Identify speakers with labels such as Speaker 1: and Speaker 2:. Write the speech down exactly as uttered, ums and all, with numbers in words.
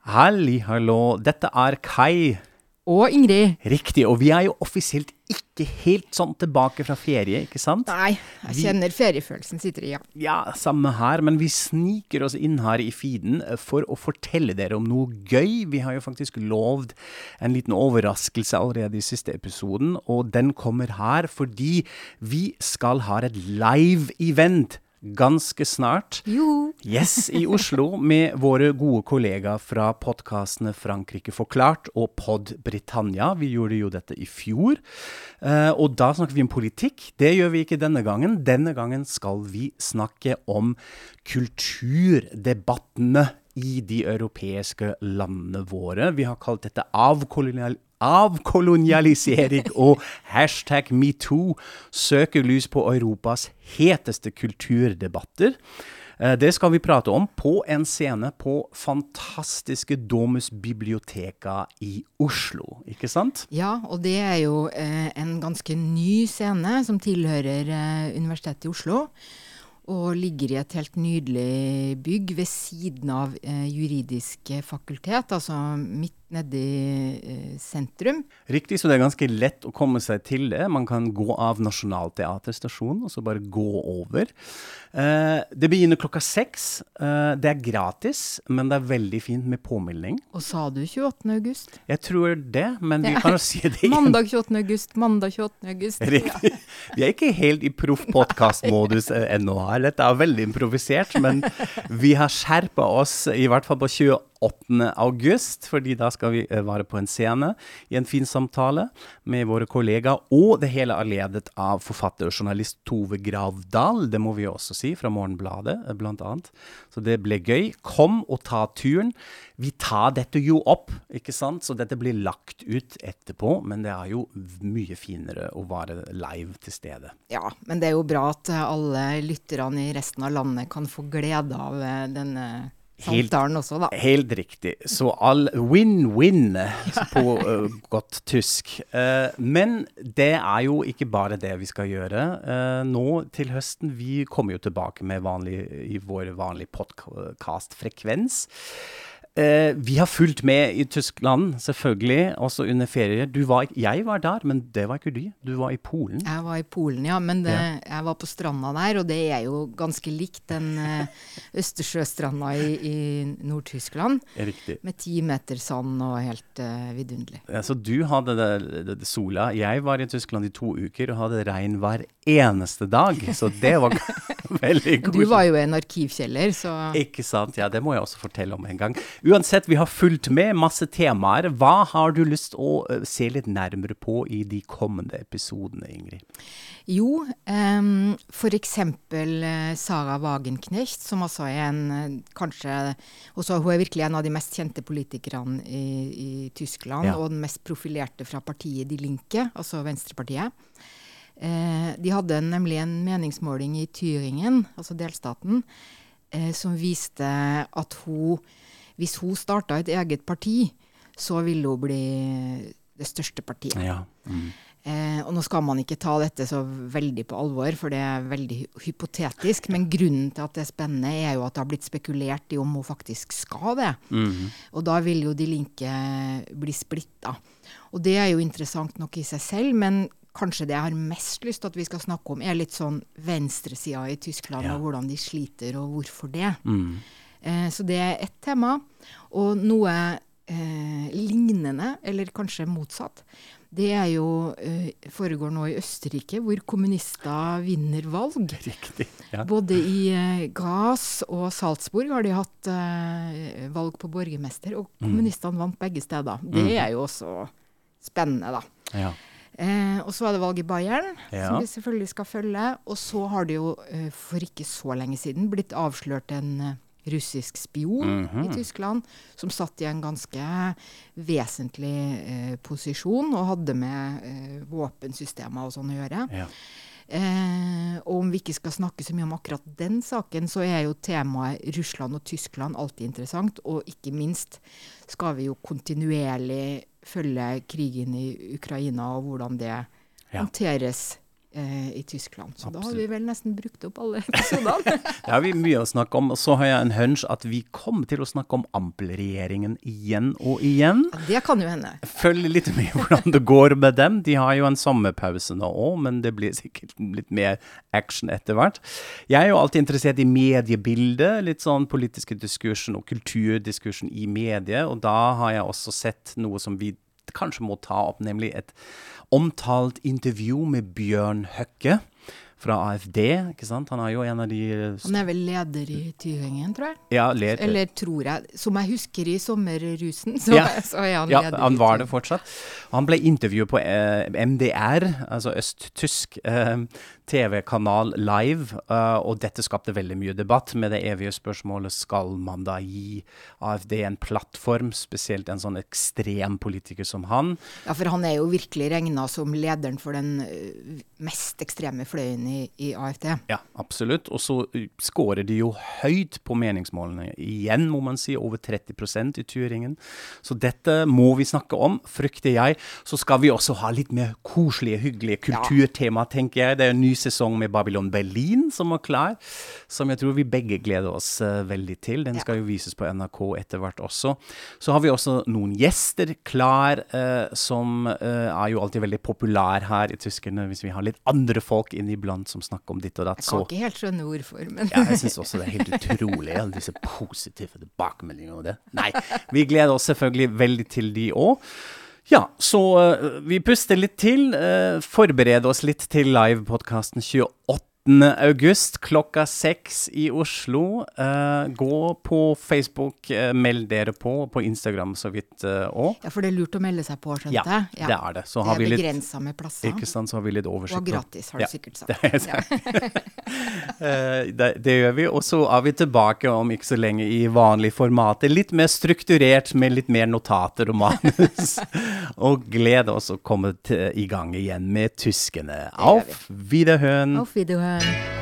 Speaker 1: Halli, hallo, dette er Kai.
Speaker 2: Og Ingrid.
Speaker 1: Riktig, og vi er jo offisielt ikke helt sånn tilbake fra ferie, ikke sant?
Speaker 2: Nei, jeg
Speaker 1: Vi-
Speaker 2: kjenner feriefølelsen sitter i, ja.
Speaker 1: Ja, samme her, men vi sniker oss inn her i feeden eh, for å fortelle dere om noe gøy. Vi har jo faktisk lovd en liten overraskelse allerede i siste episoden, og den kommer her fordi vi skal ha et live-event ganske snart.
Speaker 2: Jo.
Speaker 1: Yes, i Oslo med våre gode kollegaer fra podcastene Frankrike Forklart og Pod Britannia. Vi gjorde jo dette i fjor, eh, og da snakker vi om politikk. Det gjør vi ikke denne gangen. Denne gangen skal vi snakke om kulturdebattene i de europeiske landene våre. Vi har kalt dette avkolonial avkolonialisering og hashtag MeToo, søker lys på Europas heteste kulturdebatter. Eh, Det skal vi prate om på en scene på fantastiske Domus Biblioteka i Oslo, ikke sant?
Speaker 2: Ja, og det er jo eh, en ganske ny scene som tilhører eh, Universitetet i Oslo, og ligger i et helt nydelig bygg ved siden av eh, juridisk fakultet, altså midt nede i eh, sentrum.
Speaker 1: Riktig, så det er ganske lett å komme seg til det. Man kan gå av Nationaltheaterstasjonen, og så bare gå over. Eh, det begynner klokka seks. Eh, det er gratis, men det er veldig fint med påmelding.
Speaker 2: Og sa du tjueåttende august?
Speaker 1: Jeg tror det, men vi kan jo si det igjen.
Speaker 2: Mandag tjueåttende august, mandag tjueåttende august.
Speaker 1: Riktig. Vi er ikke helt i proff-podcast-modus eh, ennå her. Dette er veldig improvisert, men vi har skjerpet oss i hvert fall på tjueåttende august, fordi da skal vi eh, være på en scene i en fin samtale med våre kollegaer, og det hele er ledet av forfatter og journalist Tove Gravdal, det må vi også si, fra Morgenbladet eh, blant annet. Så det ble gøy. Kom og ta turen. Vi tar dette jo opp, ikke sant? Så dette blir lagt ut etterpå, men det er jo mye finere å være live til stede.
Speaker 2: Ja, men det er jo bra at eh, alle lytterne i resten av landet kan få glede av eh, denne
Speaker 1: Helt-
Speaker 2: samtalen også, da.
Speaker 1: Helt riktig. Så all win-win på uh, godt tysk. Uh, men det er jo ikke bare det vi skal gjøre. Uh, nå til høsten, vi kommer jo tilbake med vanlig, i vår vanlige podcast-frekvens. Uh, vi har fulgt med i Tyskland, selvfølgelig, også under ferie. Du var, ik- jeg var der, men det var ikke du. Du var i Polen.
Speaker 2: Jeg var i Polen, ja, men det,
Speaker 1: Ja.
Speaker 2: jeg var på stranda der, og det er jo ganske likt den eh, Østersjøstranda i, i Nord-Tyskland,
Speaker 1: Riktig.
Speaker 2: med ti meter sand og helt eh, vidunderlig.
Speaker 1: Ja, så du hadde det, det, det sola. Jeg var i Tyskland i to uker og hadde regn hver eneste dag, så det var veldig
Speaker 2: Men du
Speaker 1: koselig.
Speaker 2: var jo i en arkivkjeller, så
Speaker 1: Ikke sant? Ja, det må jeg også fortelle om en gang. Uansett, vi har fulgt med masse temaer. Hva har du lyst å eh, se litt nærmere på i de kommende episodene, Ingrid?
Speaker 2: jo, em, for eksempel eh, Sarah Wagenknecht, som også er en, eh, kanskje, også, hun er virkelig en av de mest kjente politikerne i, i Tyskland,
Speaker 1: Ja.
Speaker 2: og den mest profilerte fra partiet Die Linke, altså Venstrepartiet. Eh, de hadde nemlig en meningsmåling i Thüringen, altså delstaten, eh, som viste at hun, hvis hun startet et eget parti, så ville hun bli det største partiet.
Speaker 1: Ja. Mm.
Speaker 2: Eh, og nå skal man ikke ta dette så veldig på alvor, for det er veldig hy- hypotetisk, men grunnen til at det er spennende er jo at det har blitt spekulert i om hun faktisk skal det.
Speaker 1: Mhm.
Speaker 2: Og da vil jo de linke bli splittet. Og det er jo interessant nok i seg selv, men kanskje det jeg har mest lyst til at vi skal snakke om er litt sånn venstresida i Tyskland,
Speaker 1: Ja.
Speaker 2: og hvordan de sliter, og hvorfor det.
Speaker 1: Mm.
Speaker 2: Eh, så det er ett tema, og noe eh, lignende, eller kanskje motsatt. Det er jo, eh, foregår nå i Østerrike, hvor kommunister vinner valg.
Speaker 1: Riktig. Ja.
Speaker 2: Både i eh, Graz og Salzburg har de hatt eh, valg på borgermester, og kommunistene vant begge steder. Det er jo også spennende, da.
Speaker 1: Ja.
Speaker 2: Eh, og så er det valg i Bayern,
Speaker 1: Ja.
Speaker 2: som vi selvfølgelig skal følge. Og så har det jo eh, for ikke så lenge siden blitt avslørt en eh, russisk spion
Speaker 1: Mhm.
Speaker 2: i Tyskland, som satt i en ganske vesentlig eh, posisjon, og hadde med eh, våpensystemer og sånn å gjøre.
Speaker 1: Ja.
Speaker 2: Eh, og om vi ikke skal snakke så mye om akkurat den saken, så er jo temaet Russland og Tyskland alltid interessant, og ikke minst skal vi jo kontinuerlig følge krigen i Ukraina, og hvordan det
Speaker 1: Ja.
Speaker 2: håndteres eh, i Tyskland. Så
Speaker 1: Absolutt.
Speaker 2: da har vi vel nesten brukt opp alle episodene.
Speaker 1: Det har vi mye å snakke om, og så har jeg en hunch at vi kommer til å snakke om Ampel-regjeringen igjen og igjen.
Speaker 2: Ja, det kan jo hende.
Speaker 1: Følg litt med hvordan det går med dem. De har jo en sommerpause nå også, men det blir sikkert litt mer action etter hvert. Jeg er jo alltid interessert i mediebildet, litt sånn politiske diskursen og kulturdiskursen i medie, og da har jeg også sett noe som vi kanskje må ta opp, nemlig et omtalt intervju med Bjørn Høcke fra A F D, ikke sant? Han er jo en av de...
Speaker 2: Han er vel leder i Tyringen, tror jeg.
Speaker 1: Ja, leder.
Speaker 2: Eller tror jeg. Som jeg husker i sommerrusen, så,
Speaker 1: Ja.
Speaker 2: så er han
Speaker 1: Ja,
Speaker 2: leder i
Speaker 1: han var
Speaker 2: Tyringen.
Speaker 1: det fortsatt. Han ble intervjuet på eh, M D R, altså østtysk eh, T V-kanal live, eh, og dette skapte veldig mye debatt med det evige spørsmålet, skal man da gi A F D en plattform, spesielt en sånn ekstrem politiker som han?
Speaker 2: Ja, for han er jo virkelig regnet som lederen for den uh, mest ekstreme fløyen i, i A F D.
Speaker 1: Ja, absolutt. Og så uh, skårer de jo høyt på meningsmålene. Igjen må man si over tretti prosent i Tyringen. Så dette må vi snakke om, frykter jeg. Så skal vi også ha litt mer koselige, hyggelige kulturtema, tenker jeg. Det er en ny sesong med Babylon Berlin som er klar, som jeg tror vi begge gleder oss uh, veldig til. Den skal jo vises på N R K etter hvert også. Så har vi også noen gjester klar, uh, som uh, er jo alltid veldig populær her i Tyskerne, hvis vi har litt andre folk inniblant som snakker om ditt og datt.
Speaker 2: Jeg kan ikke helt skjønne hvorfor, men...
Speaker 1: Ja, jeg synes også det er helt utrolig, alle disse positive tilbakemeldingene og det. Nei, vi gleder oss selvfølgelig veldig til de også. Ja, så uh, vi puster litt til, uh, forbereder oss litt til live-podcasten tjueåttende august klokka seks i Oslo. Uh, gå på Facebook, uh, meld dere på, på Instagram så vidt uh, også.
Speaker 2: Ja, for det er lurt å melde seg på, skjønte
Speaker 1: Ja,
Speaker 2: jeg.
Speaker 1: det er det. Så
Speaker 2: det
Speaker 1: har
Speaker 2: er
Speaker 1: vi litt,
Speaker 2: begrenset med plasser.
Speaker 1: ikke sant, så har vi litt oversikt.
Speaker 2: Og gratis, har du
Speaker 1: Ja,
Speaker 2: sikkert sagt.
Speaker 1: Det, er sant. uh, det, det gjør vi, og så er vi tilbake om ikke så lenge i vanlig format. Litt mer strukturert med litt mer notater og manus. Og gleder oss å komme til, i gang igjen med tyskerne. Auf Wiederhören!
Speaker 2: Auf Wiederhören!